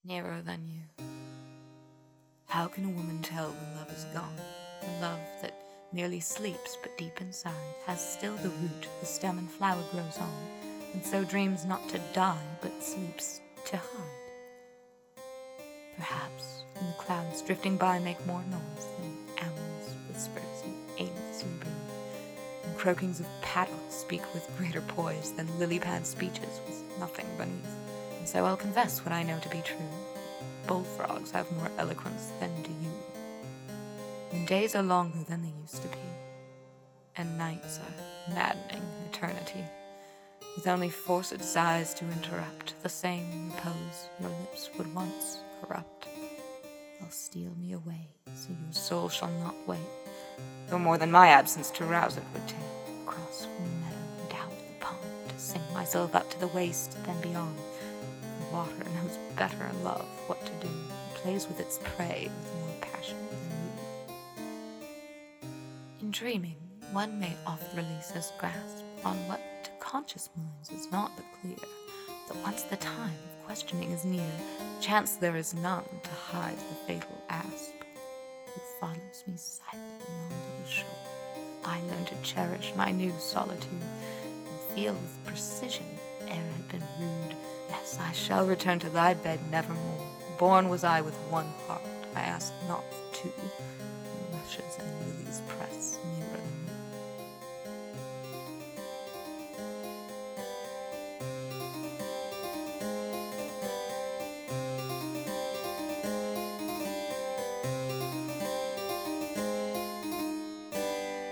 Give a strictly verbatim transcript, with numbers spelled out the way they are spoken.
nearer than you. How can a woman tell when love is gone? A love that merely sleeps, but deep inside has still the root, the stem and flower grows on, and so dreams not to die, but sleeps to hide. Perhaps when the clouds drifting by make more noise than owls' whispers and aimlessly breathe, and croakings of paddocks speak with greater poise than lily-pad speeches with nothing beneath. And so I'll confess what I know to be true. Bullfrogs have more eloquence than do you. When days are longer than they used to be, and nights are maddening eternity, with only forced sighs to interrupt the same repose your lips would once corrupt, they'll steal me away, so your soul shall not wait, though more than my absence to rouse it would take, across from the meadow and down to the pond, to sing myself up to the waist, then beyond. The water knows better in love what to do, and plays with its prey with more passion than you. In dreaming, one may oft release his grasp on what to conscious minds is not but clear, that once the time of questioning is near, chance there is none to hide the fatal asp. Who follows me silently onto the shore, I learn to cherish my new solitude, and feel with precision ere it had been rude. Yes, I shall return to thy bed nevermore. Born was I with one heart, I ask not for two. The rushes and lilies press nearer than